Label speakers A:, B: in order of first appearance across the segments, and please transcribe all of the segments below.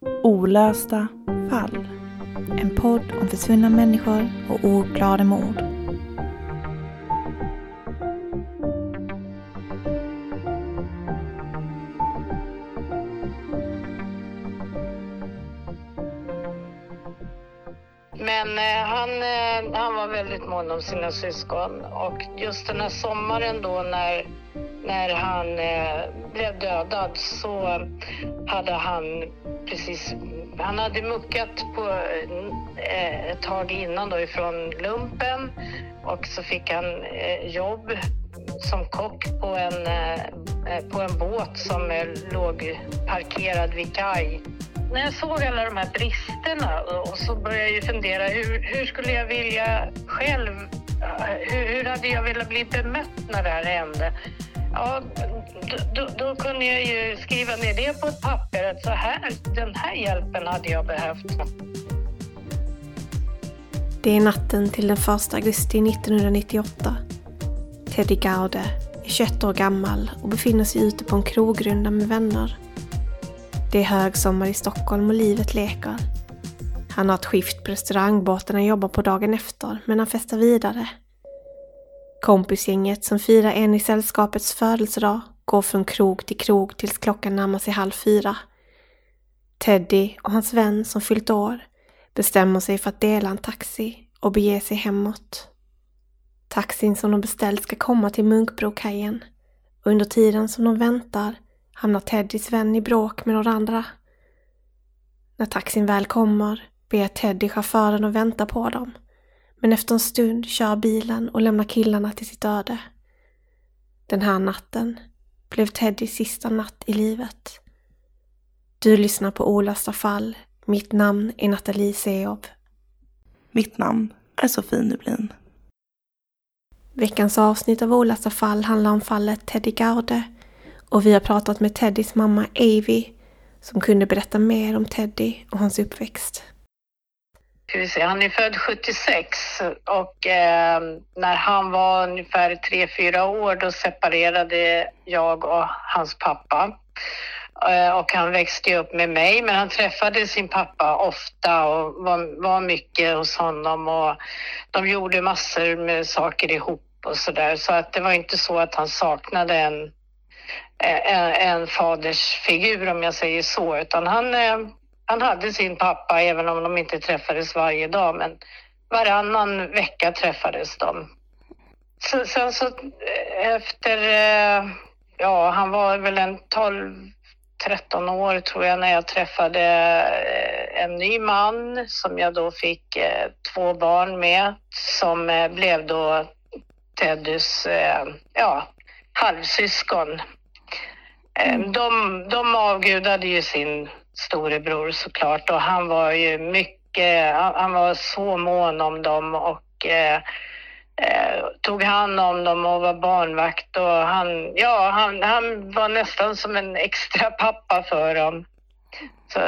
A: Olösta fall. En podd om försvunna människor och ouppklarade mord.
B: Men han var väldigt mån om sina syskon, och just den här sommaren då när han blev dödad så hade han hade muckat på ett tag innan då ifrån lumpen, och så fick han jobb som kock på en båt som låg parkerad vid kaj. När jag såg alla de här bristerna och så började jag ju fundera, hur skulle jag vilja själv, hur hade jag velat bli bemött när det här hände? Ja, då kunde jag ju skriva ner det på ett papper, att den här hjälpen hade jag behövt.
C: Det är natten till den 1 augusti 1998. Teddy Gaude är 21 år gammal och befinner sig ute på en krogrunda med vänner. Det är högsommar i Stockholm och livet leker. Han har ett skift på restaurangbåten han jobbar på dagen efter, men han festar vidare. Kompisgänget som firar en i sällskapets födelsedag går från krog till krog tills klockan närmar sig 3:30. Teddy och hans vän som fyllt år bestämmer sig för att dela en taxi och bege sig hemåt. Taxin som de beställt ska komma till Munkbrokajen. Under tiden som de väntar hamnar Teddys vän i bråk med några andra. När taxin väl kommer ber Teddy chauffören att vänta på dem. Men efter en stund kör bilen och lämnar killarna till sitt öde. Den här natten blev Teddys sista natt i livet. Du lyssnar på Olösta fall. Mitt namn är Nathalie Seob.
A: Mitt namn är Sofie Nublin.
C: Veckans avsnitt av Olösta fall handlar om fallet Teddy Gaude. Och vi har pratat med Teddys mamma Avi som kunde berätta mer om Teddy och hans uppväxt.
B: Han är född 76 och när han var ungefär 3-4 år då separerade jag och hans pappa. Och han växte upp med mig, men han träffade sin pappa ofta och var mycket hos honom, och de gjorde massor med saker ihop och sådär. Så att det var inte så att han saknade en fadersfigur, om jag säger så, utan han hade sin pappa även om de inte träffades varje dag, men varannan vecka träffades de. Sen så efter, han var väl en 12-13 år tror jag när jag träffade en ny man som jag då fick 2 barn med, som blev då Teddys halvsyskon. De avgudade ju sin storebror såklart, och han var ju han var så mån om dem och tog hand om dem och var barnvakt, och han var nästan som en extra pappa för dem. Så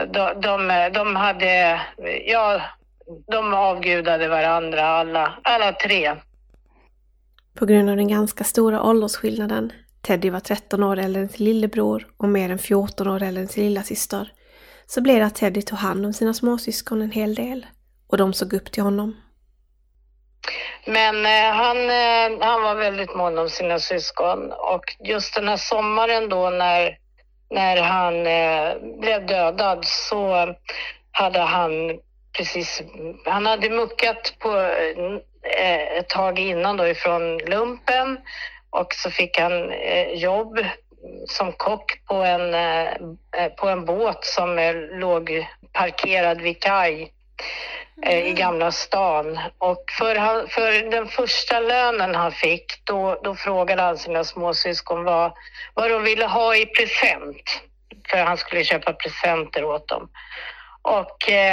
B: de avgudade varandra alla 3.
C: På grund av den ganska stora åldersskillnaden, Teddy var 13 år äldre än sin lillebror och mer än 14 år äldre än sin lilla syster, så blev det att Teddy tog hand om sina småsyskon en hel del, och de såg upp till honom.
B: Men han var väldigt mån om sina syskon, och just den här sommaren då när han blev dödad så hade han hade muckat på ett tag innan då ifrån lumpen, och så fick han jobb som kock på en båt som låg parkerad vid kaj i Gamla stan. Och för den första lönen han fick, då frågade han sina småsyskon vad de ville ha i present. För han skulle köpa presenter åt dem. Och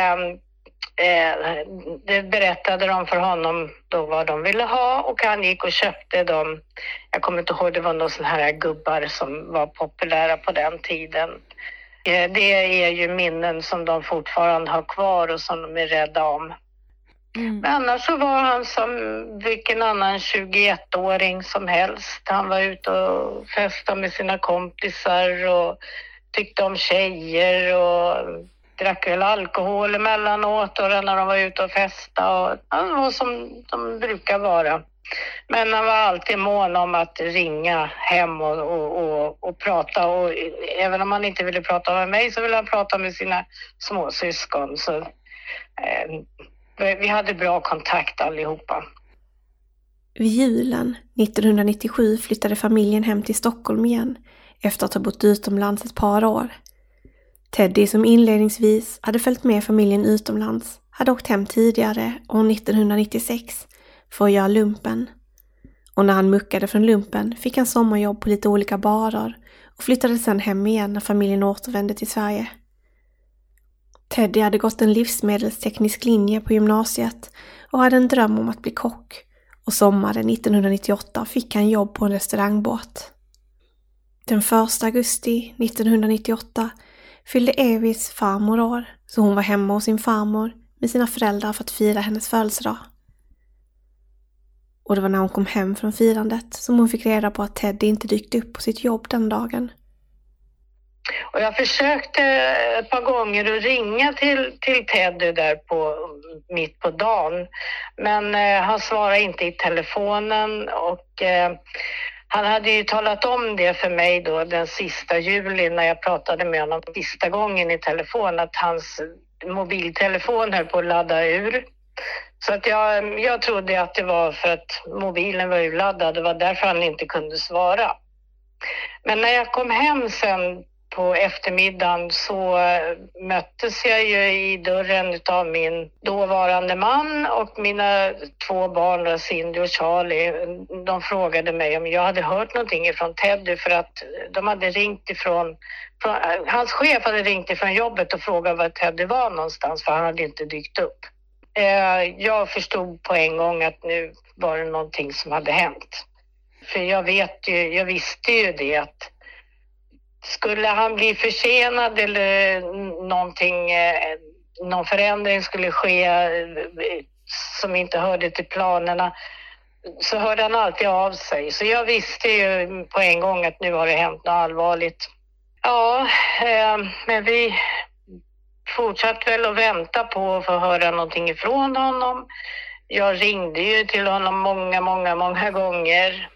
B: det berättade de för honom då vad de ville ha, och han gick och köpte dem. Jag kommer inte ihåg, det var några sådana här gubbar som var populära på den tiden. Det är ju minnen som de fortfarande har kvar och som de är rädda om. Men annars så var han som vilken annan 21-åring som helst. Han var ute och festade med sina kompisar och tyckte om tjejer och drack väl alkohol emellanåt och när de var ute och festa. Och han var som de brukar vara. Men han var alltid mån om att ringa hem och prata. Och även om han inte ville prata med mig så ville han prata med sina småsyskon. Så vi hade bra kontakt allihopa.
C: Vid julen 1997 flyttade familjen hem till Stockholm igen efter att ha bott utomlands ett par år. Teddy, som inledningsvis hade följt med familjen utomlands, hade åkt hem tidigare år 1996 för att göra lumpen. Och när han muckade från lumpen fick han sommarjobb på lite olika barer och flyttade sedan hem igen när familjen återvände till Sverige. Teddy hade gått en livsmedelsteknisk linje på gymnasiet och hade en dröm om att bli kock. Och sommaren 1998 fick han jobb på en restaurangbåt. Den 1 augusti 1998 fyllde Evis farmor år, så hon var hemma hos sin farmor med sina föräldrar för att fira hennes födelsedag. Och det var när hon kom hem från firandet som hon fick reda på att Teddy inte dykt upp på sitt jobb den dagen.
B: Och jag försökte ett par gånger att ringa till Teddy där mitt på dagen. Men han svarade inte i telefonen och han hade ju talat om det för mig då den sista juli när jag pratade med honom sista gången i telefon, att hans mobiltelefon höll på att ladda ur. Så att jag trodde att det var för att mobilen var urladdad, det var därför han inte kunde svara. Men när jag kom hem sen på eftermiddagen så möttes jag ju i dörren av min dåvarande man och mina 2 barn, Cindy och Charlie. De frågade mig om jag hade hört någonting ifrån Teddy, för att de hade ringt hans chef hade ringt ifrån jobbet och frågat var Teddy var någonstans, för han hade inte dykt upp. Jag förstod på en gång att nu var det någonting som hade hänt. För jag visste ju det att skulle han bli försenad eller någon förändring skulle ske som inte hörde till planerna, så hörde han alltid av sig. Så jag visste ju på en gång att nu har det hänt något allvarligt. Ja, men vi fortsatte väl att vänta på att få höra någonting ifrån honom. Jag ringde ju till honom många gånger.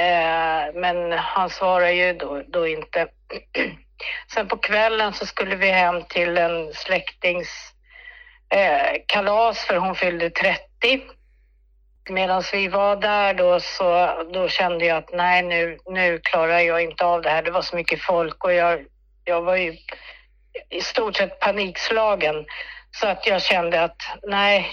B: Men han svarade ju då inte. Sen på kvällen så skulle vi hem till en släktings kalas, för hon fyllde 30. Medan vi var där då kände jag att nej, nu klarar jag inte av det här. Det var så mycket folk och jag var ju i stort sett panikslagen. Så att jag kände att nej,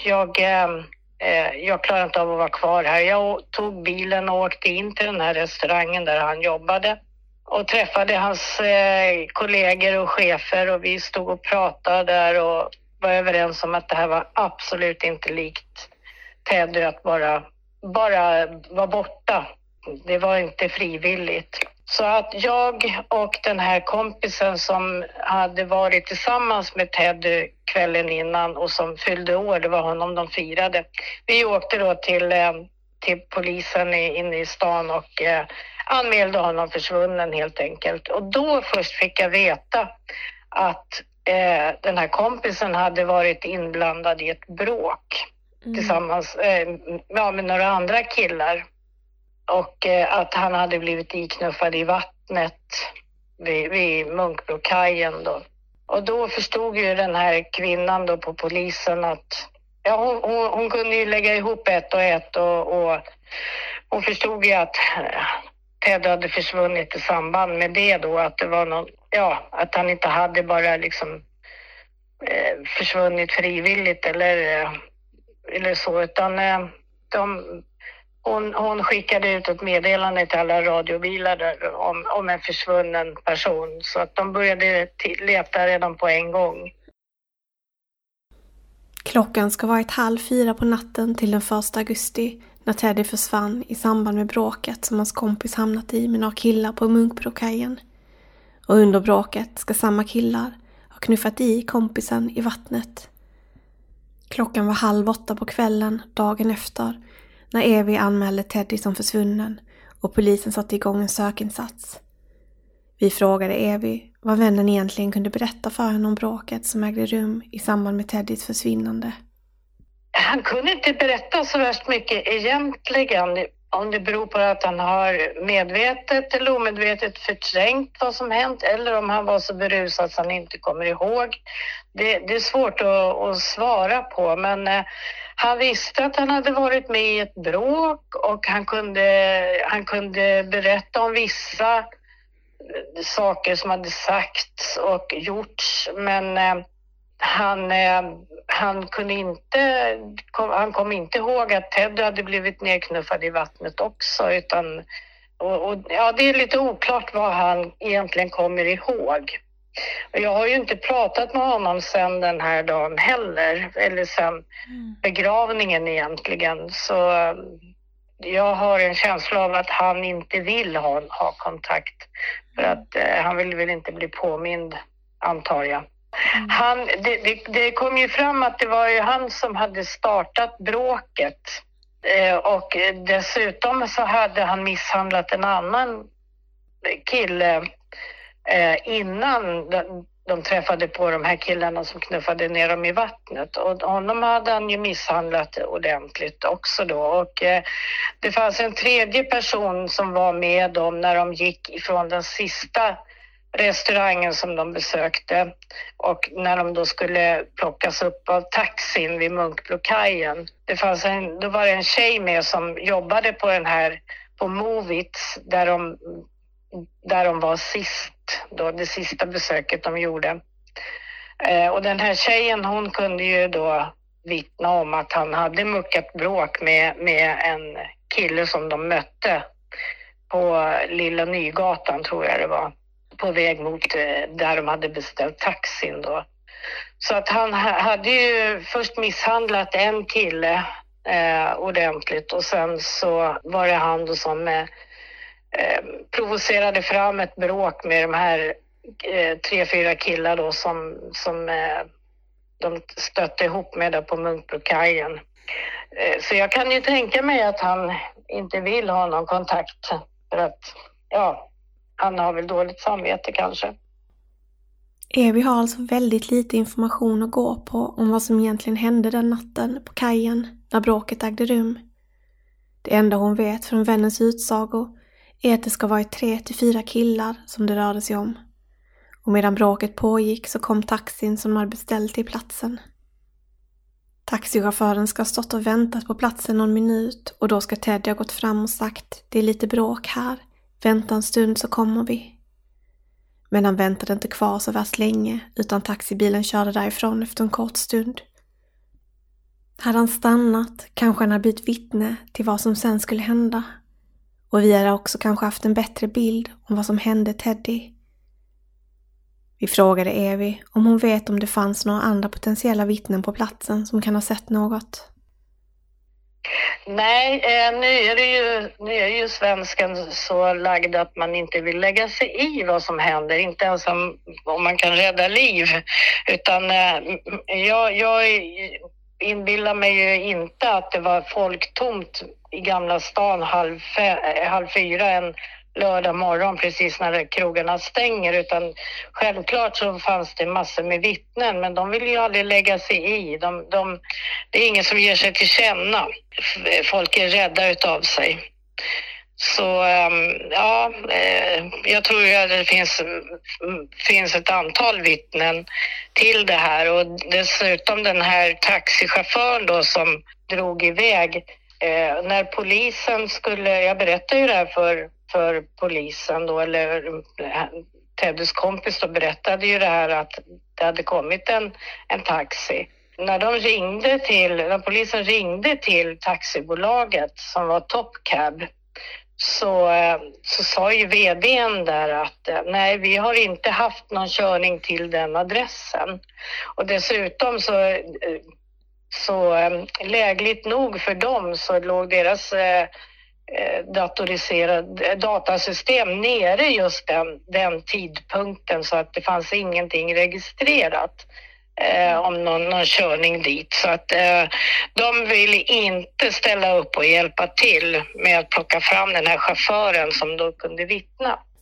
B: jag klarar inte av att vara kvar här. Jag tog bilen och åkte in till den här restaurangen där han jobbade och träffade hans kollegor och chefer, och vi stod och pratade där och var överens om att det här var absolut inte likt Teddy att bara vara borta. Det var inte frivilligt. Så att jag och den här kompisen som hade varit tillsammans med Teddy kvällen innan och som fyllde år, det var honom de firade. Vi åkte då till polisen inne i stan och anmälde honom försvunnen helt enkelt. Och då först fick jag veta att den här kompisen hade varit inblandad i ett bråk tillsammans med några andra killar. Och att han hade blivit iknuffad i vattnet vid Munkbrokajen då. Och då förstod ju den här kvinnan då på polisen att hon kunde ju lägga ihop ett och ett och hon förstod ju att Ted hade försvunnit i samband med det då, att det var att han inte hade bara liksom försvunnit frivilligt eller så, utan hon skickade ut ett meddelande till alla radiobilar där om en försvunnen person, så att de började leta redan på en gång.
C: Klockan ska vara 3:30 på natten till den 1 augusti när Teddy försvann i samband med bråket som hans kompis hamnat i med några killar på Munkbrokajen. Och under bråket ska samma killar ha knuffat i kompisen i vattnet. Klockan var 7:30 på kvällen dagen efter när Evi anmälde Teddy som försvunnen och polisen satte igång en sökinsats. Vi frågade Evy vad vännen egentligen kunde berätta för henne om bråket som ägde rum i samband med Teddys försvinnande.
B: Han kunde inte berätta så värst mycket egentligen, om det beror på att han har medvetet eller omedvetet förträngt vad som hänt eller om han var så berusad att han inte kommer ihåg. Det är svårt att svara på, men han visste att han hade varit med i ett bråk och han kunde berätta om vissa saker som hade sagts och gjorts, men han kom inte ihåg att Ted hade blivit nedknuffad i vattnet också, utan det är lite oklart vad han egentligen kommer ihåg. Och jag har ju inte pratat med honom sedan den här dagen heller, eller sedan begravningen egentligen, så jag har en känsla av att han inte vill ha kontakt, för att han vill väl inte bli påmind, antar jag. Det kom ju fram att det var ju han som hade startat bråket, och dessutom så hade han misshandlat en annan kille innan de träffade på de här killarna som knuffade ner dem i vattnet, och honom hade han ju misshandlat ordentligt också då, och det fanns en tredje person som var med dem när de gick ifrån den sista restaurangen som de besökte, och när de då skulle plockas upp av taxin vid Munkbrokajen. Då var det en tjej med som jobbade på Movits där de var sist, då det sista besöket de gjorde. Och den här tjejen, hon kunde ju då vittna om att han hade muckat bråk med en kille som de mötte på Lilla Nygatan, tror jag det var, på väg mot där de hade beställt taxin då. Så att han hade ju först misshandlat en kille ordentligt, och sen så var det han då som provocerade fram ett bråk med de här 3-4 killar då som de stötte ihop med där på Munkbrokajen. Så jag kan ju tänka mig att han inte vill ha någon kontakt, för att han har väl dåligt samvete kanske.
C: Evy har alltså väldigt lite information att gå på om vad som egentligen hände den natten på kajen när bråket ägde rum. Det enda hon vet från vännens utsago är att det ska vara 3-4 killar som det rörde sig om. Och medan bråket pågick så kom taxin som hade beställt till platsen. Taxichauffören ska ha stått och väntat på platsen någon minut, och då ska Teddy ha gått fram och sagt: det är lite bråk här, vänta en stund så kommer vi. Men han väntade inte kvar så värst länge, utan taxibilen körde därifrån efter en kort stund. Hade han stannat kanske han hade blivit vittne till vad som sen skulle hända. Och vi hade också kanske haft en bättre bild om vad som hände Teddy. Vi frågade Evy om hon vet om det fanns några andra potentiella vittnen på platsen som kan ha sett något.
B: Nej, nu är ju svenskan så lagd att man inte vill lägga sig i vad som händer, inte ens om man kan rädda liv, utan jag inbillar mig ju inte att det var folktomt i Gamla stan halv 4 en lördag morgon precis när krogarna stänger, utan självklart så fanns det massor med vittnen, men de vill ju aldrig lägga sig i. Det är ingen som ger sig till känna. Folk är rädda utav sig. Så jag tror att det finns ett antal vittnen till det här, och dessutom den här taxichauffören då som drog iväg. När polisen jag berättade ju det här för polisen då, eller Teddys kompis då berättade ju det här att det hade kommit en taxi. När polisen ringde till taxibolaget som var Top Cab, så sa ju vdn där att nej, vi har inte haft någon körning till den adressen. Och dessutom så lägligt nog för dem så låg deras datoriserade datasystem nere just den tidpunkten, så att det fanns ingenting registrerat om någon körning dit. Så att de ville inte ställa upp och hjälpa till med att plocka fram den här chauffören som då kunde vittna.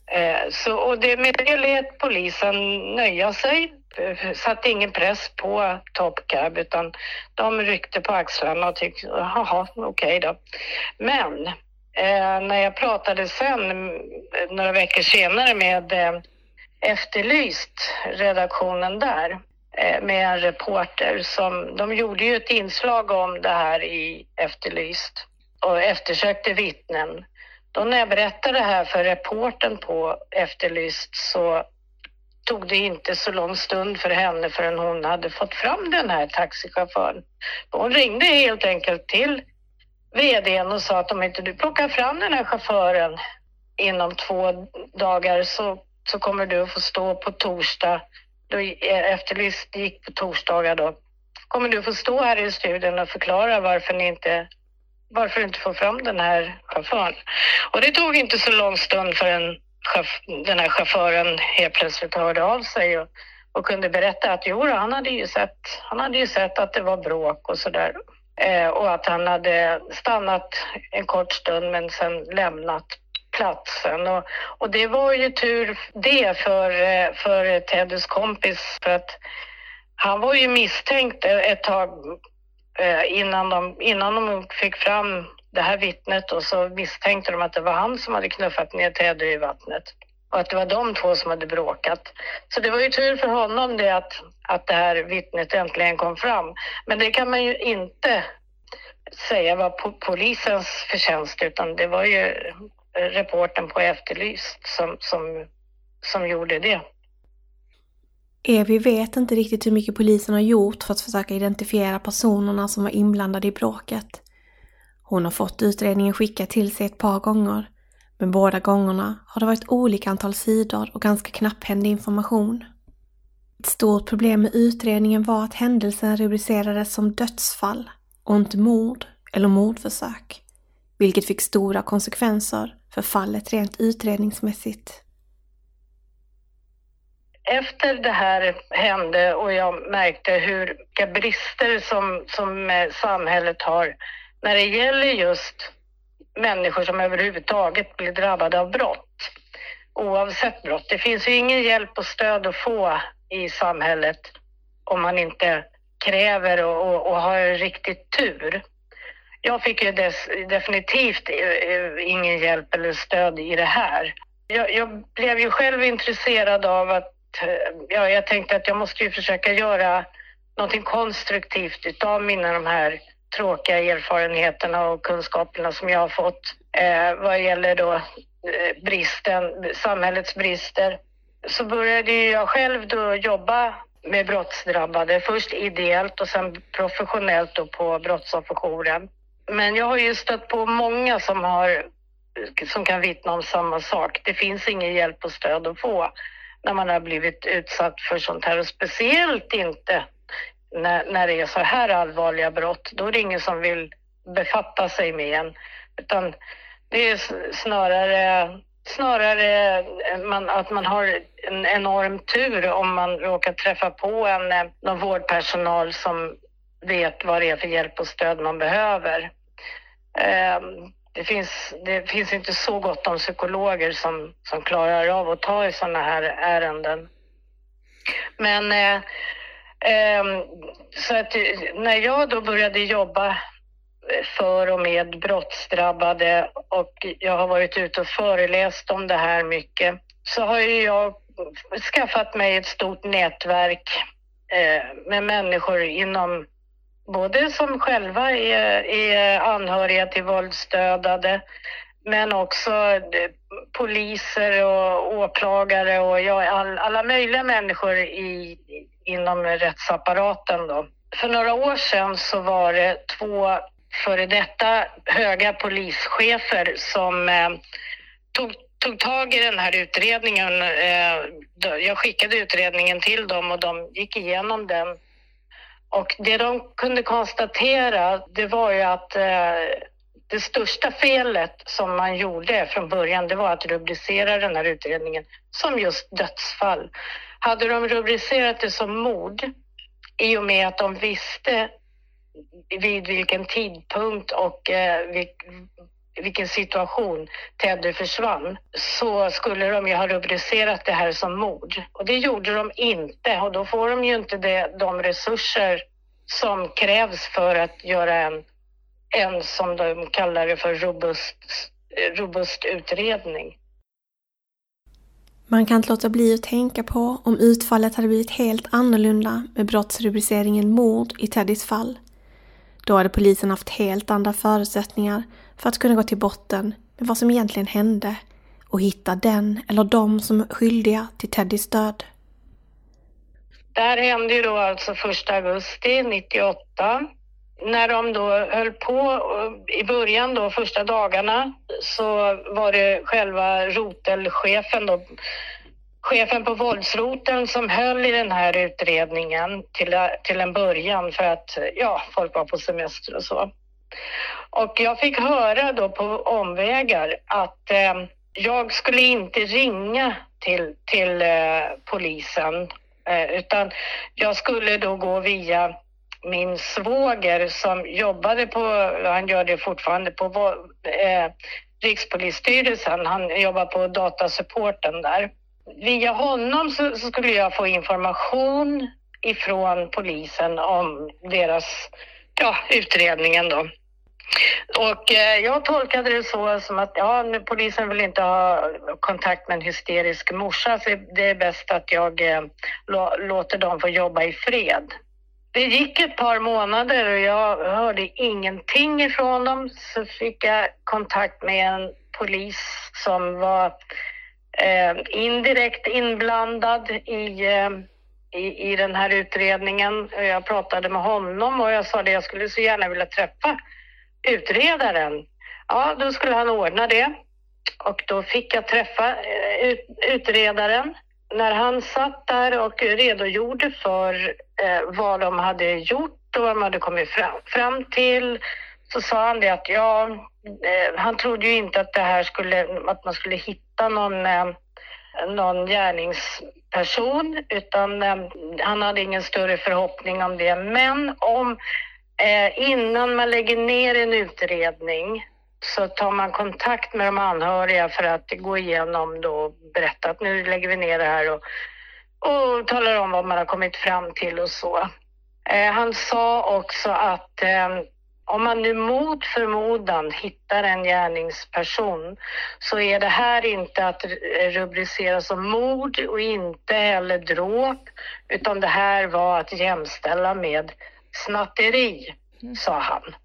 B: Och med det lät polisen nöja sig. Satte ingen press på Top Cab, utan de ryckte på axlarna och tyckte, jaha, okej då. Men när jag pratade sen, några veckor senare med Efterlyst, redaktionen där, med en reporter de gjorde ju ett inslag om det här i Efterlyst och eftersökte vittnen. Då när jag berättade det här för reportern på Efterlyst så tog det inte så lång stund för henne förrän hon hade fått fram den här taxichauffören. Hon ringde helt enkelt till vdn och sa att om inte du plockar fram den här chauffören inom 2 dagar så kommer du att få stå på torsdag. Då Efterlyst gick på torsdagar då. Kommer du få stå här i studion och förklara varför du inte får fram den här chauffören. Och det tog inte så lång stund förrän den här chauffören helt plötsligt hörde av sig och kunde berätta att han hade ju sett att det var bråk och sådär. Och att han hade stannat en kort stund men sen lämnat platsen. Och det var ju tur det för Teddys kompis, för att han var ju misstänkt ett tag innan de fick fram det här vittnet, och så misstänkte de att det var han som hade knuffat ner Teddy i vattnet och att det var de 2 som hade bråkat. Så det var ju tur för honom det att det här vittnet äntligen kom fram. Men det kan man ju inte säga var polisens förtjänst, utan det var ju reporten på Efterlyst som gjorde det.
C: Evi vet inte riktigt hur mycket polisen har gjort för att försöka identifiera personerna som var inblandade i bråket. Hon har fått utredningen skickad till sig ett par gånger, men båda gångerna har det varit olika antal sidor och ganska knapphändig information. Ett stort problem med utredningen var att händelsen rubricerades som dödsfall och inte mord eller mordförsök, vilket fick stora konsekvenser för fallet rent utredningsmässigt.
B: Efter det här hände och jag märkte vilka brister som samhället har när det gäller just människor som överhuvudtaget blir drabbade av brott, oavsett brott. Det finns ju ingen hjälp och stöd att få i samhället om man inte kräver och har riktigt tur. Jag fick ju definitivt ingen hjälp eller stöd i det här. Jag blev ju själv intresserad av att jag tänkte att jag måste ju försöka göra någonting konstruktivt utav de här tråkiga erfarenheterna och kunskaperna som jag har fått vad gäller då samhällets brister. Så började jag själv då jobba med brottsdrabbade, först ideellt och sen professionellt då på brottsofferjouren. Men jag har ju stött på många som kan vittna om samma sak. Det finns ingen hjälp och stöd att få när man har blivit utsatt för sånt här, och speciellt inte när det är så här allvarliga brott. Då är det ingen som vill befatta sig med en, utan det är snarare att man har en enorm tur om man råkar träffa på någon vårdpersonal som vet vad det är för hjälp och stöd man behöver. Det finns inte så gott om psykologer som klarar av att ta i sådana här ärenden. Men så att när jag då började jobba för och med brottsdrabbade och jag har varit ute och föreläst om det här mycket, så har jag skaffat mig ett stort nätverk med människor inom både som själva är anhöriga till våldsdödade, men också poliser och åklagare och alla möjliga människor inom rättsapparaten då. För några år sedan så var det 2 före detta höga polischefer som tog tag i den här utredningen. Jag skickade utredningen till dem och de gick igenom den. Och det de kunde konstatera, det var ju att det största felet som man gjorde från början, det var att rubricera den här utredningen som just dödsfall. Hade de rubricerat det som mord, i och med att de visste vid vilken tidpunkt och vilken situation Teddy försvann, så skulle de ju ha rubricerat det här som mord. Och det gjorde de inte, och då får de ju inte de resurser som krävs för att göra en som de kallar det för robust utredning.
C: Man kan inte låta bli att tänka på om utfallet hade blivit helt annorlunda med brottsrubriceringen mord i Teddys fall. Då hade polisen haft helt andra förutsättningar för att kunna gå till botten med vad som egentligen hände och hitta den eller de som är skyldiga till Teddys död.
B: Det här hände ju då alltså 1 augusti 98. När de då höll på i början då, första dagarna, så var det själva rotelchefen då, chefen på våldsroteln, som höll i den här utredningen till en början för att folk var på semester och så. Och jag fick höra då på omvägar att jag skulle inte ringa till polisen, utan jag skulle då gå via min svåger som jobbade han gör det fortfarande på Rikspolisstyrelsen. Han jobbar på datasupporten där. Via honom så skulle jag få information ifrån polisen om deras utredningen då. Och jag tolkade det så som att polisen vill inte ha kontakt med en hysterisk morsa, så det är bäst att jag låter dem få jobba i fred. Det gick ett par månader och jag hörde ingenting ifrån dem. Så fick jag kontakt med en polis som var indirekt inblandad i den här utredningen. Jag pratade med honom och jag sa att jag skulle så gärna vilja träffa utredaren. Ja, då skulle han ordna det. Och då fick jag träffa utredaren. När han satt där och redogjorde för vad de hade gjort och vad de hade kommit fram till, så sa han det att han trodde ju inte att att man skulle hitta någon gärningsperson, utan han hade ingen större förhoppning om det. Men innan man lägger ner en utredning så tar man kontakt med de anhöriga för att gå igenom då, berätta att nu lägger vi ner det här och talar om vad man har kommit fram till och så. Han sa också att om man nu mot förmodan hittar en gärningsperson, så är det här inte att rubricera som mord och inte heller dråp, utan det här var att jämställa med snatteri, sa han.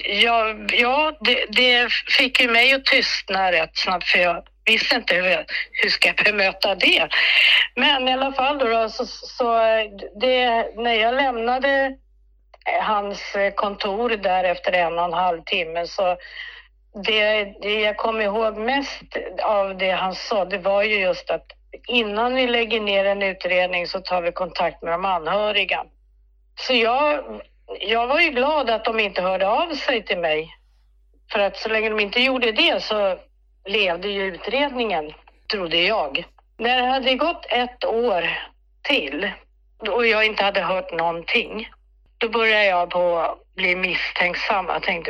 B: Det fick ju mig att tystna rätt snabbt, för jag visste inte hur ska jag bemöta det. Men i alla fall då så när jag lämnade hans kontor där efter 1,5 timme, så det jag kom ihåg mest av det han sa, det var ju just att innan vi lägger ner en utredning så tar vi kontakt med de anhöriga. Så jag var ju glad att de inte hörde av sig till mig. För att så länge de inte gjorde det så levde ju utredningen, trodde jag. När det hade gått 1 år till och jag inte hade hört någonting, då började jag på bli misstänksam. Jag tänkte,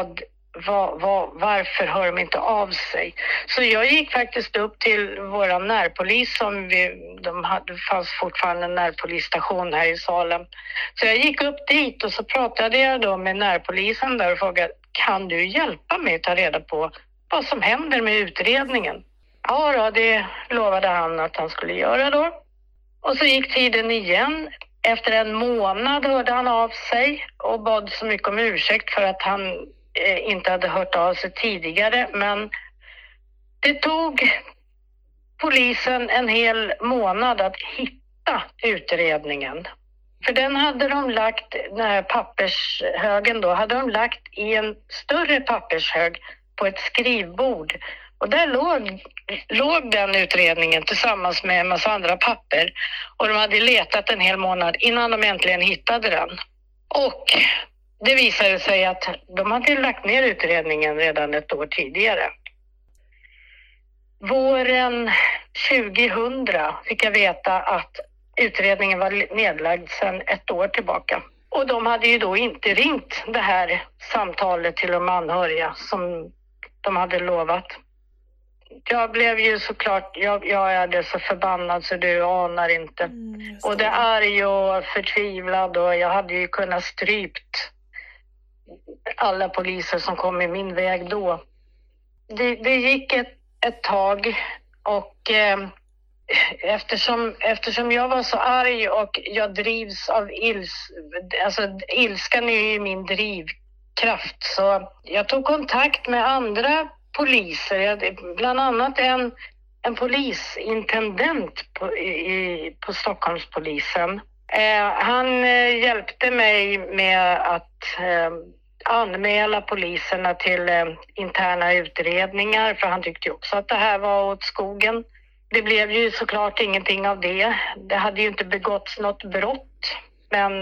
B: varför hör de inte av sig? Så jag gick faktiskt upp till våra närpolis det fanns fortfarande en närpolisstation här i Salem. Så jag gick upp dit och så pratade jag då med närpolisen där och frågade, kan du hjälpa mig att ta reda på vad som händer med utredningen? Ja då, det lovade han att han skulle göra då. Och så gick tiden igen. Efter 1 månad hörde han av sig och bad så mycket om ursäkt för att han inte hade hört av sig tidigare. Men det tog polisen en hel månad att hitta utredningen. För den hade de lagt, den här pappershögen då, hade de lagt i en större pappershög på ett skrivbord. Och där låg den utredningen tillsammans med en massa andra papper. Och de hade letat en hel månad innan de äntligen hittade den. Och det visade sig att de hade lagt ner utredningen redan 1 år tidigare. Våren 2000 fick jag veta att utredningen var nedlagd sedan 1 år tillbaka. Och de hade ju då inte ringt det här samtalet till de anhöriga som de hade lovat. Jag blev ju såklart, jag är det så förbannad så du anar inte. Både arg och förtvivlad, och jag hade ju kunnat strypt alla poliser som kom i min väg då. Det gick ett tag, och eftersom jag var så arg och jag drivs av ilskan är ju min drivkraft, så jag tog kontakt med andra poliser, bland annat en polisintendent på Stockholmspolisen. Han hjälpte mig med att anmäla poliserna till interna utredningar, för han tyckte också att det här var åt skogen. Det blev ju såklart ingenting av det. Det hade ju inte begåtts något brott, men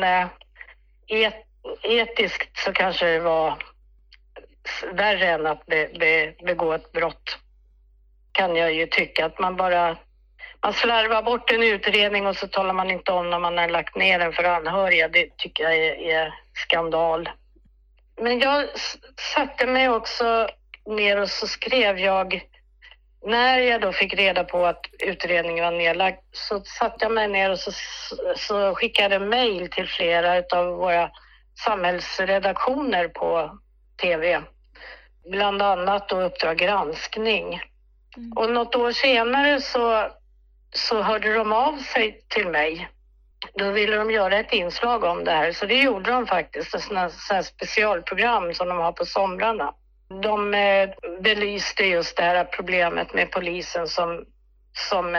B: etiskt så kanske det var värre än att begå ett brott. Kan jag ju tycka att man slarvar bort en utredning och så talar man inte om när man har lagt ner den för anhöriga. Det tycker jag är skandal. Men jag satte mig också ner och så skrev jag, när jag då fick reda på att utredningen var nedlagd, så satte jag mig ner och så skickade mejl till flera av våra samhällsredaktioner på tv. Bland annat då Uppdrag granskning. Och något år senare så hörde de av sig till mig. Då ville de göra ett inslag om det här. Så det gjorde de faktiskt. Ett sådant här specialprogram som de har på somrarna. De belyste just det här problemet med polisen som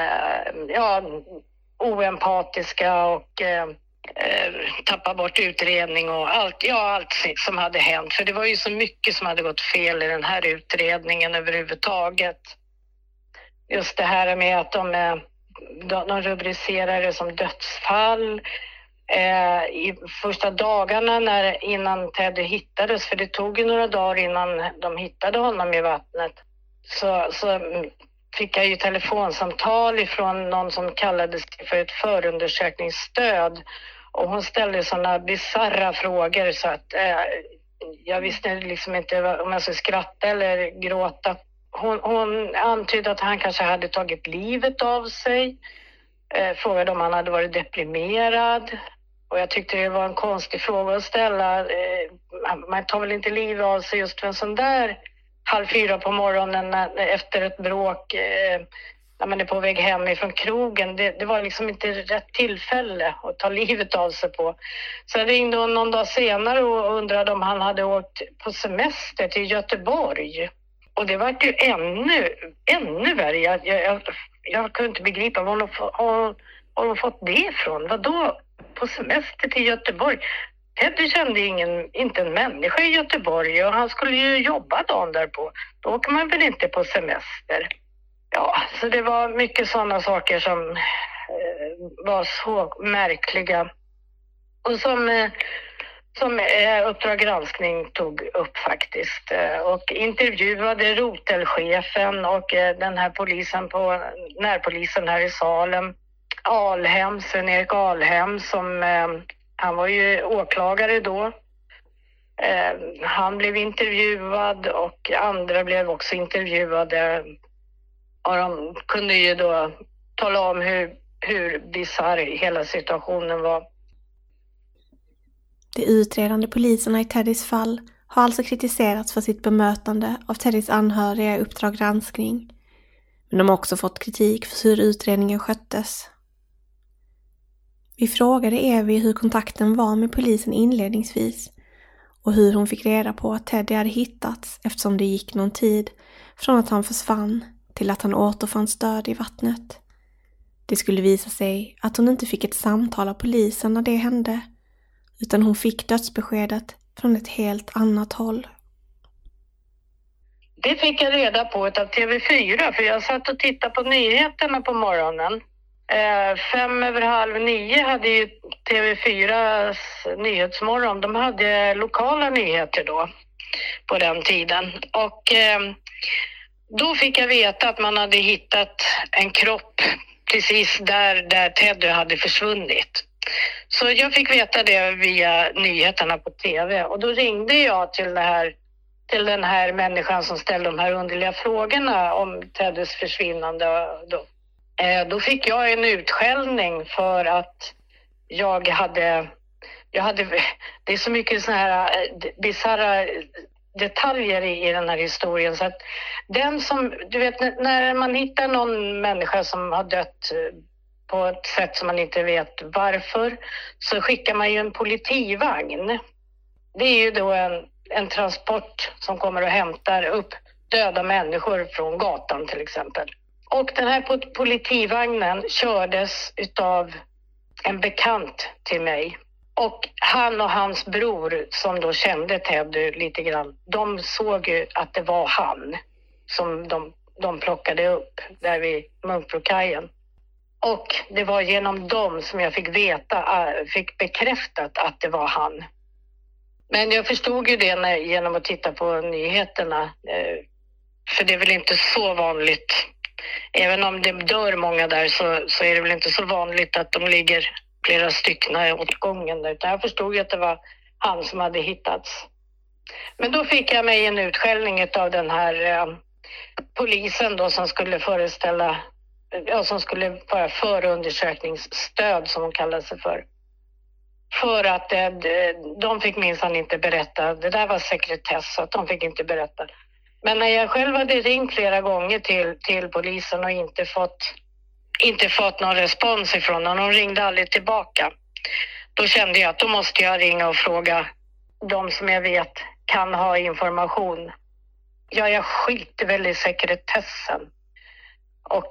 B: oempatiska och tappa bort utredning och allt som hade hänt. För det var ju så mycket som hade gått fel i den här utredningen överhuvudtaget. Just det här med att de rubricerar det som dödsfall. I första dagarna innan Teddy hittades, för det tog ju några dagar innan de hittade honom i vattnet, så fick jag ju telefonsamtal ifrån någon som kallades för ett förundersökningsstöd, och hon ställde sådana bizarra frågor så att jag visste liksom inte om jag skulle skratta eller gråta. Hon antydde att han kanske hade tagit livet av sig, frågade om han hade varit deprimerad, och jag tyckte det var en konstig fråga att ställa. Man tar väl inte livet av sig just för en sån där 3:30 på morgonen efter ett bråk när man är på väg hem ifrån krogen. Det var liksom inte rätt tillfälle att ta livet av sig på. Så jag ringde hon någon dag senare och undrade om han hade åkt på semester till Göteborg. Och det var ju ännu värre. Jag kunde inte begripa var hon fått det ifrån. Vadå på semester till Göteborg? Teddy kände inte en människa i Göteborg, och han skulle ju jobba dagen därpå. Då åker man väl inte på semester. Ja, så det var mycket sådana saker som var så märkliga. Och som Uppdrag granskning tog upp faktiskt. Och intervjuade rotelchefen och den här polisen på närpolisen här i Salem. Sven-Erik Alhem, som han var ju åklagare då. Han blev intervjuad och andra blev också intervjuade. Och de kunde ju då tala om hur bizarr hela situationen var.
C: De utredande poliserna i Teddys fall har alltså kritiserats för sitt bemötande av Teddys anhöriga i Uppdrag granskning. Men de har också fått kritik för hur utredningen sköttes. Vi frågade Evi hur kontakten var med polisen inledningsvis och hur hon fick reda på att Teddy hade hittats, eftersom det gick någon tid från att han försvann till att han återfanns död i vattnet. Det skulle visa sig att hon inte fick ett samtal av polisen när det hände, utan hon fick dödsbeskedet från ett helt annat håll.
B: Det fick jag reda på av TV4, för jag satt och tittade på nyheterna på morgonen. 8:55 hade ju TV4s nyhetsmorgon. De hade lokala nyheter då på den tiden. Och då fick jag veta att man hade hittat en kropp precis där Teddy hade försvunnit. Så jag fick veta det via nyheterna på TV, och då ringde jag till det här till den här människan som ställde de här underliga frågorna om Teddys försvinnande. Då fick jag en utskällning för att jag hade, det är så mycket såna här bizarra detaljer i den här historien, så att den som, du vet, när man hittar någon människa som har dött på ett sätt som man inte vet varför, så skickar man ju en politivagn. Det är ju då en transport som kommer och hämtar upp döda människor från gatan till exempel. Och den här politivagnen kördes utav en bekant till mig. Och han och hans bror som då kände Teddy lite grann, de såg ju att det var han som de plockade upp där vid Munkbrokajen. Och det var genom dem som jag fick bekräftat att det var han. Men jag förstod ju det genom att titta på nyheterna. För det är väl inte så vanligt. Även om det dör många där så är det väl inte så vanligt att de ligger flera stycken åt gången. Utan jag förstod ju att det var han som hade hittats. Men då fick jag mig en utskällning av den här polisen då som skulle som skulle vara förundersökningsstöd som hon kallade sig för. För att de fick minsann inte berätta. Det där var sekretess så att de fick inte berätta. Men när jag själv hade ringt flera gånger till polisen och inte fått någon respons ifrån dem, de ringde aldrig tillbaka. Då kände jag att då måste jag ringa och fråga de som jag vet kan ha information. Ja, jag skiter väl i sekretessen. Och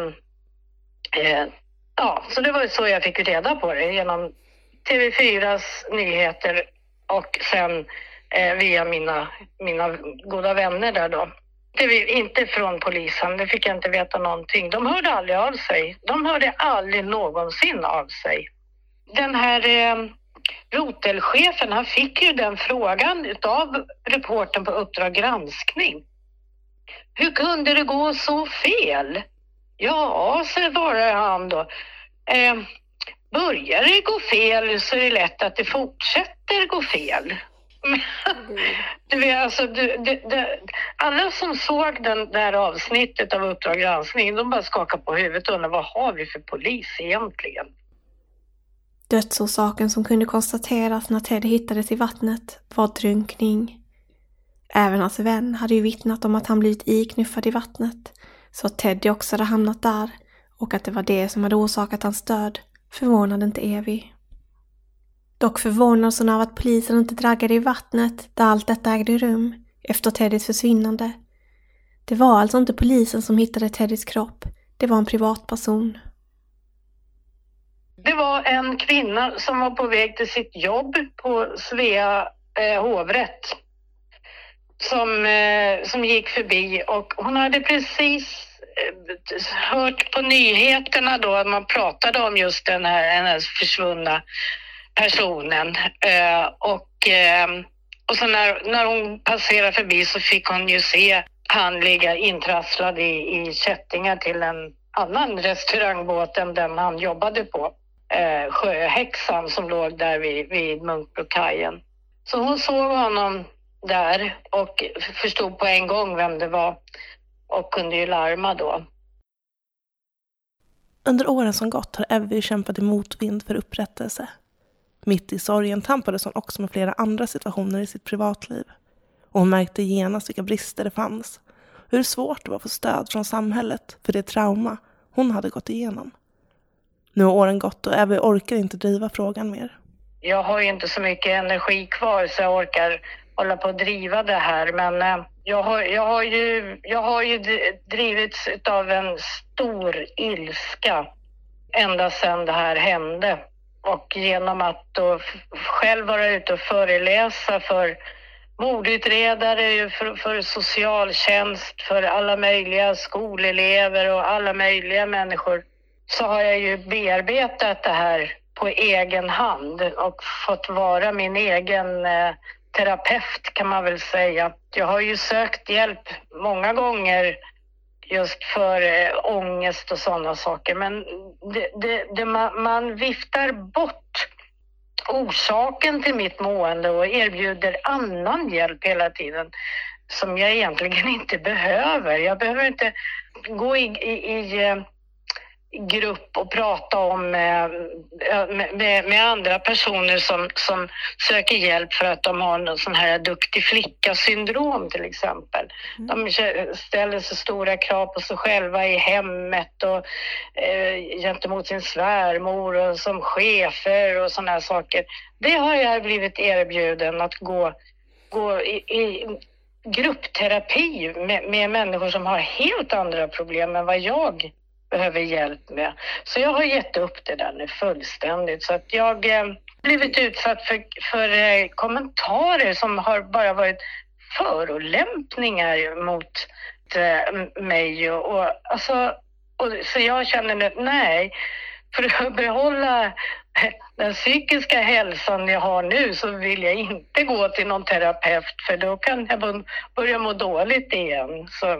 B: så det var så jag fick reda på det genom TV4s nyheter och sen via mina goda vänner där då. Inte från polisen, det fick jag inte veta någonting. De hörde aldrig av sig. De hörde aldrig någonsin av sig. Den här rotelchefen, han fick ju den frågan av reportern på Uppdrag granskning. Hur kunde det gå så fel? Ja, så svarade han då. Börjar det gå fel så är det lätt att det fortsätter gå fel. Du vet, alltså, alla som såg det här avsnittet av Uppdrag granskning, de bara skakade på huvudet och undrade, vad har vi för polis egentligen?
C: Dödsorsaken som kunde konstateras när Teddy hittades i vattnet var drunkning. Även hans vän hade ju vittnat om att han blivit iknuffad i vattnet, så att Teddy också hade hamnat där och att det var det som hade orsakat hans död förvånade inte Evy. Dock förvånades hon av att polisen inte draggade i vattnet där allt detta ägde rum efter Teddys försvinnande. Det var alltså inte polisen som hittade Teddys kropp, det var en privatperson.
B: Det var en kvinna som var på väg till sitt jobb på Svea hovrätt som gick förbi och hon hade precis hört på nyheterna då att man pratade om just den här försvunna personen och så när hon passerade förbi så fick hon ju se han ligga intrasslad i kättingar till en annan restaurangbåt än den han jobbade på. Sjöhäxan som låg där vid Munkbrokajen. Så hon såg honom där och förstod på en gång vem det var och kunde ju larma då.
D: Under åren som gått har Evy kämpat i motvind för upprättelse. Mitt i sorgen tampades hon också med flera andra situationer i sitt privatliv. Och hon märkte genast vilka brister det fanns. Hur svårt det var att få stöd från samhället för det trauma hon hade gått igenom. Nu har åren gått och Evy orkar inte driva frågan mer.
B: Jag har ju inte så mycket energi kvar så jag orkar hålla på att driva det här. Men jag har ju drivits av en stor ilska ända sedan det här hände. Och genom att då själv vara ute och föreläsa för mordutredare, för socialtjänst, för alla möjliga skolelever och alla möjliga människor så har jag ju bearbetat det här på egen hand och fått vara min egen terapeut kan man väl säga. Jag har ju sökt hjälp många gånger just för ångest och sådana saker. Men man viftar bort orsaken till mitt mående och erbjuder annan hjälp hela tiden som jag egentligen inte behöver. Jag behöver inte gå i grupp och prata om med andra personer som söker hjälp för att de har någon sån här duktig flicka-syndrom till exempel. De ställer så stora krav på sig själva i hemmet och gentemot sin svärmor och som chefer och såna här saker. Det har jag blivit erbjuden att gå i gruppterapi med människor som har helt andra problem än vad jag behöver hjälp med. Så jag har gett upp det där nu fullständigt. Så att jag blivit utsatt för kommentarer som har bara varit förolämpningar mot mig. Så jag känner att nej, för att behålla den psykiska hälsan jag har nu så vill jag inte gå till någon terapeut, för då kan jag börja må dåligt igen. Så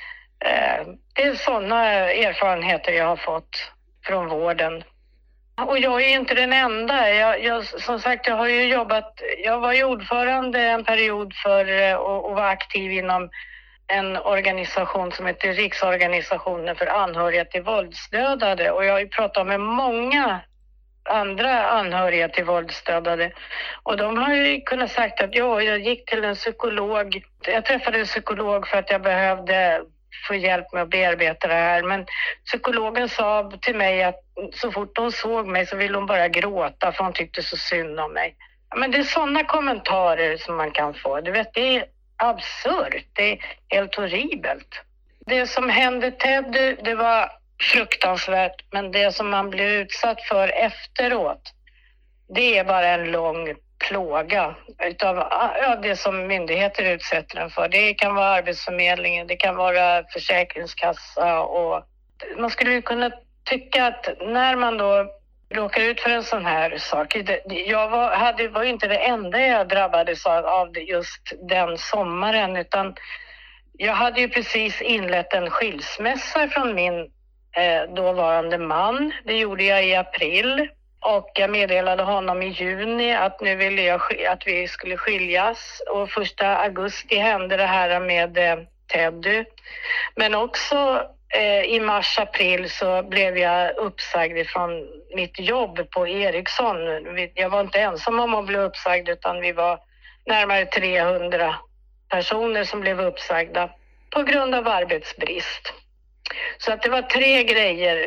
B: det är sådana erfarenheter jag har fått från vården. Och jag är inte den enda. Som sagt, jag har ju jobbat. Jag var ju ordförande en period för och var aktiv inom en organisation som heter Riksorganisationen för anhöriga till våldsdödade. Och jag har ju pratat med många andra anhöriga till våldsdödade. Och de har ju kunnat sagt att jag gick till en psykolog. Jag träffade en psykolog för att jag behövde få hjälp med att bearbeta det här. Men psykologen sa till mig att så fort hon såg mig så ville hon bara gråta för hon tyckte så synd om mig. Men det är sådana kommentarer som man kan få. Du vet, det är absurt. Det är helt horribelt. Det som hände Ted, det var fruktansvärt. Men det som man blev utsatt för efteråt, det är bara en lång plåga utav det som myndigheter utsätter den för. Det kan vara Arbetsförmedlingen, det kan vara Försäkringskassa, och man skulle kunna tycka att när man då råkar ut för en sån här sak, jag var ju inte det enda jag drabbades av just den sommaren, utan jag hade ju precis inlett en skilsmässa från min dåvarande man. Det gjorde jag i april. Och jag meddelade honom i juni att nu ville jag att vi skulle skiljas. Och 1 augusti hände det här med Teddy. Men också i mars-april så blev jag uppsagd från mitt jobb på Ericsson. Jag var inte ensam om att bli uppsagd, utan vi var närmare 300 personer som blev uppsagda på grund av arbetsbrist. Så att det var 3 grejer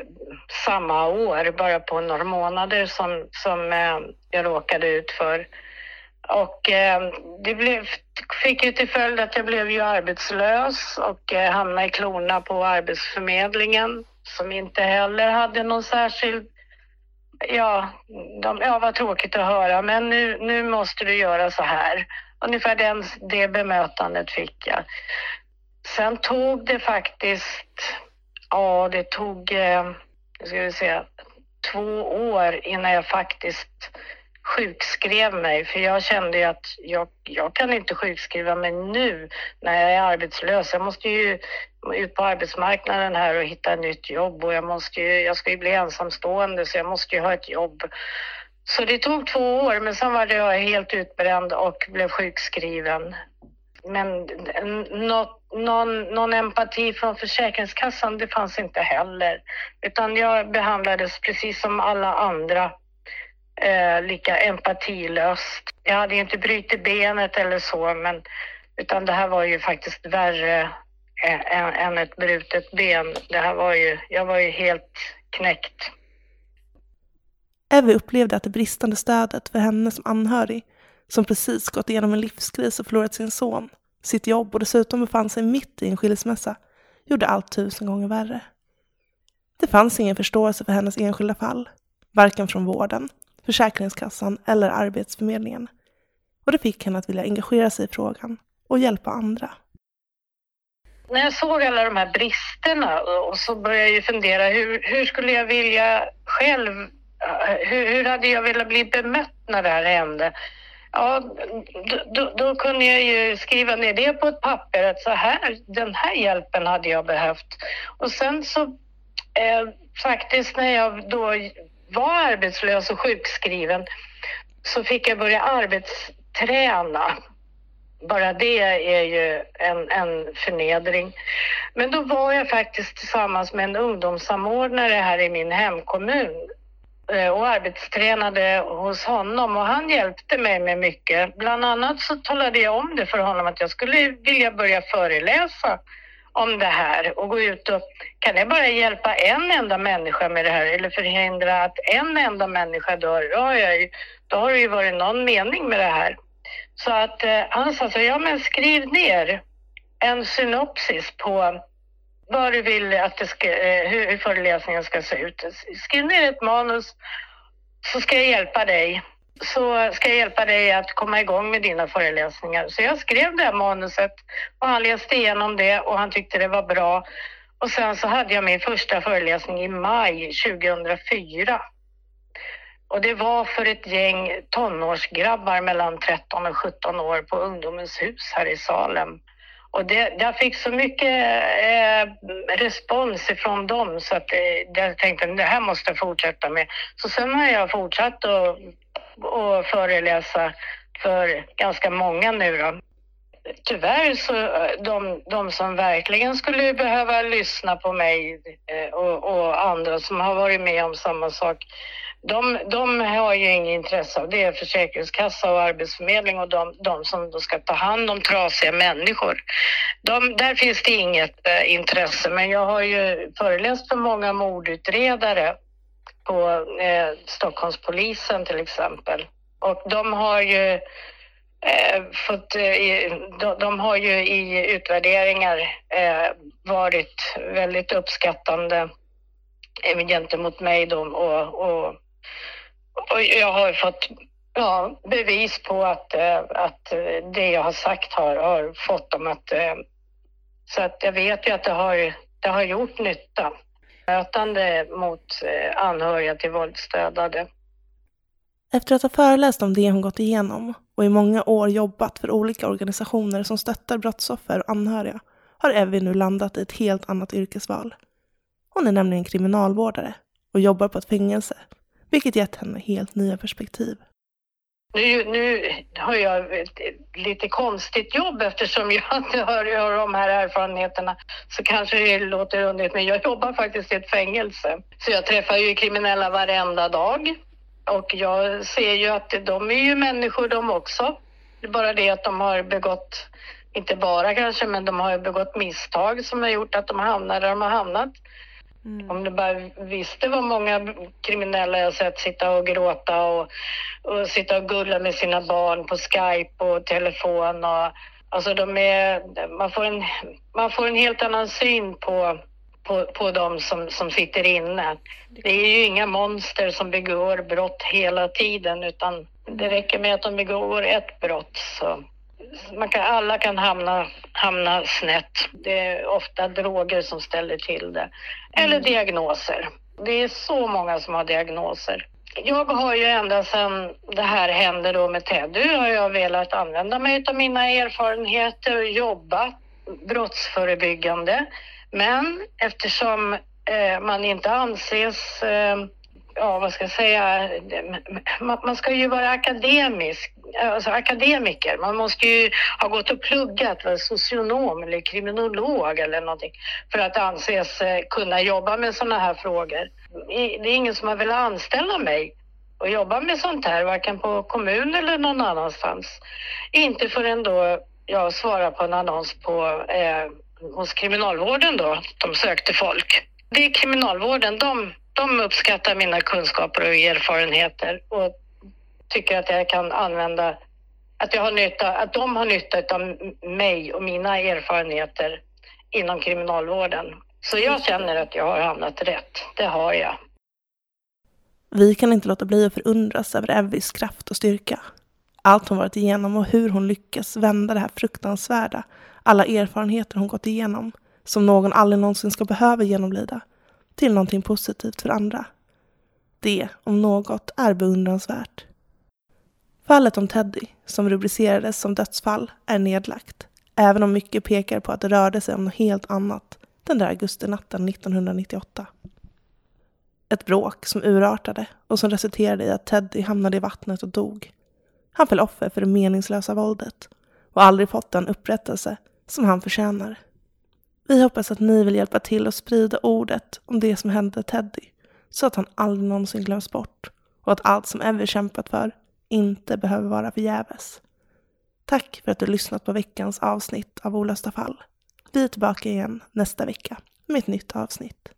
B: samma år, bara på några månader som jag råkade ut för. Och det fick ju till följd att jag blev ju arbetslös och hamnade i klorna på Arbetsförmedlingen, som inte heller hade någon särskild... var tråkigt att höra, men nu måste du göra så här. Ungefär det bemötandet fick jag. Sen tog det faktiskt, det tog 2 år innan jag faktiskt sjukskrev mig. För jag kände ju att jag kan inte sjukskriva mig nu när jag är arbetslös. Jag måste ju ut på arbetsmarknaden här och hitta ett nytt jobb. Och jag ska ju bli ensamstående, så jag måste ju ha ett jobb. Så det tog 2 år, men sen var jag helt utbränd och blev sjukskriven. Men någon empati från Försäkringskassan, det fanns inte heller. Utan jag behandlades precis som alla andra, lika empatilöst. Jag hade inte brutit benet eller så, utan det här var ju faktiskt värre än ett brutet ben. Jag var ju helt knäckt.
D: Evy upplevde att det bristande stödet för henne som anhörig, som precis gått igenom en livskris och förlorat sin son, sitt jobb och dessutom befann sig mitt i en skilsmässa, gjorde allt 1000 gånger värre. Det fanns ingen förståelse för hennes enskilda fall, varken från vården, Försäkringskassan eller Arbetsförmedlingen. Och det fick henne att vilja engagera sig i frågan och hjälpa andra.
B: När jag såg alla de här bristerna, och så började jag ju fundera, hur skulle jag vilja själv, hur hade jag velat bli bemött när det här hände? Ja, då kunde jag ju skriva ner det på ett papper, att den här hjälpen hade jag behövt. Och sen så faktiskt när jag då var arbetslös och sjukskriven, så fick jag börja arbetsträna. Bara det är ju en förnedring. Men då var jag faktiskt tillsammans med en ungdomssamordnare här i min hemkommun och arbetstränade hos honom, och han hjälpte mig med mycket. Bland annat så talade jag om det för honom att jag skulle vilja börja föreläsa om det här och gå ut och kan jag bara hjälpa en enda människa med det här eller förhindra att en enda människa dör, då har det ju varit någon mening med det här. Så att han sa så, ja men skriv ner en synopsis på vad du vill att det ska, hur föreläsningen ska se ut. Skriv ner ett manus så ska jag hjälpa dig. Så ska jag hjälpa dig att komma igång med dina föreläsningar. Så jag skrev det här manuset och han läste igenom det och han tyckte det var bra. Och sen så hade jag min första föreläsning i maj 2004. Och det var för ett gäng tonårsgrabbar mellan 13 och 17 år på Ungdomens hus här i Salem. Och jag fick så mycket respons ifrån dem så att jag tänkte att det här måste jag fortsätta med. Så sen har jag fortsatt att föreläsa för ganska många nu då. Tyvärr så de som verkligen skulle behöva lyssna på mig och andra som har varit med om samma sak, de har ju inget intresse av det. Är Försäkringskassa och Arbetsförmedling och de som då ska ta hand om trasiga människor. Där finns det inget intresse, men jag har ju föreläst för många mordutredare på Stockholmspolisen till exempel. Och de har ju de har ju i utvärderingar varit väldigt uppskattande gentemot mig då, och jag har fått bevis på att det jag har sagt har fått dem att så att jag vet ju att det har gjort nytta. Mötande mot anhöriga till våldsdödade.
D: Efter att ha föreläst om det hon gått igenom och i många år jobbat för olika organisationer som stöttar brottsoffer och anhöriga har Evy nu landat i ett helt annat yrkesval. Hon är nämligen kriminalvårdare och jobbar på ett fängelse, vilket gett henne helt nya perspektiv.
B: Nu har jag ett lite konstigt jobb eftersom jag inte hör de här erfarenheterna, så kanske det låter underligt, men jag jobbar faktiskt i ett fängelse. Så jag träffar ju kriminella varenda dag och jag ser ju att de är ju människor de också. Det är bara det att de har begått, inte bara kanske, men de har begått misstag som har gjort att de hamnar där de har hamnat. Om du bara visste vad många kriminella jag sett sitta och gråta och sitta och gulla med sina barn på Skype och telefon. Och, alltså man får en helt annan syn på de som sitter inne. Det är ju inga monster som begår brott hela tiden, utan det räcker med att de begår ett brott så... Alla kan hamna snett. Det är ofta droger som ställer till det. Eller diagnoser. Det är så många som har diagnoser. Jag har ju ända sedan det här hände då med Teddy har jag velat använda mig av mina erfarenheter och jobba brottsförebyggande. Men eftersom man inte anses... man ska ju vara akademiker. Man måste ju ha gått och pluggat, vara socionom eller kriminolog eller någonting för att anses kunna jobba med sådana här frågor. Det är ingen som har velat anställa mig och jobba med sånt här, varken på kommun eller någon annanstans. Inte förrän då jag svarade på en annons hos kriminalvården då, de sökte folk. Det är kriminalvården, de uppskattar mina kunskaper och erfarenheter och tycker att jag kan använda, att de har nytta av mig och mina erfarenheter inom kriminalvården. Så jag känner att jag har hamnat rätt. Det har jag.
D: Vi kan inte låta bli att förundras över Evys kraft och styrka. Allt hon varit igenom och hur hon lyckas vända det här fruktansvärda, alla erfarenheter hon gått igenom, som någon aldrig någonsin ska behöva genomlida, till någonting positivt för andra. Det, om något, är beundransvärt. Fallet om Teddy, som rubricerades som dödsfall, är nedlagt, även om mycket pekar på att det rörde sig om något helt annat den där augustinatten 1998. Ett bråk som urartade och som resulterade i att Teddy hamnade i vattnet och dog, Han föll offer för det meningslösa våldet och aldrig fått den upprättelse som han förtjänar. Vi hoppas att ni vill hjälpa till att sprida ordet om det som hände Teddy, så att han aldrig någonsin glöms bort och att allt som Evy kämpat för inte behöver vara förgäves. Tack för att du lyssnat på veckans avsnitt av Olösta fall. Vi är tillbaka igen nästa vecka med ett nytt avsnitt.